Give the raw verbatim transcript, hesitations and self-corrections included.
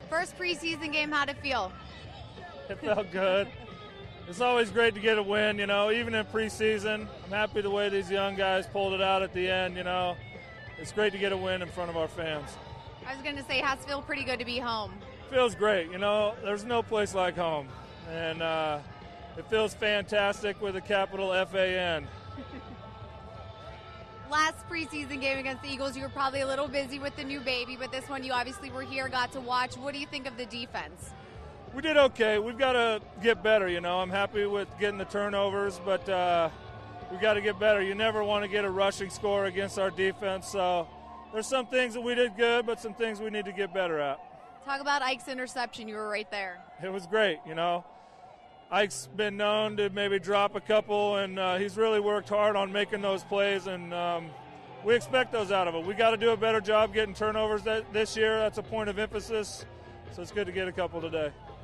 First preseason game, how'd it feel? It felt good. It's always great to get a win, you know, even in preseason. I'm happy the way these young guys pulled it out at the end, you know. It's great to get a win in front of our fans. I was going to say, it has to feel pretty good to be home. Feels great, you know. There's no place like home. And uh, it feels fantastic with a capital F A N. Last preseason game against the Eagles, you were probably a little busy with the new baby, but this one you obviously were here, got to watch. What do you think of the defense? We did okay. We've got to get better, you know. I'm happy with getting the turnovers, but uh, we got to get better. You never want to get a rushing score against our defense, so there's some things that we did good, but some things we need to get better at. Talk about Ike's interception. You were right there. It was great, you know. Ike's been known to maybe drop a couple, and uh, he's really worked hard on making those plays, and um, we expect those out of him. We got to do a better job getting turnovers that, this year. That's a point of emphasis, so it's good to get a couple today.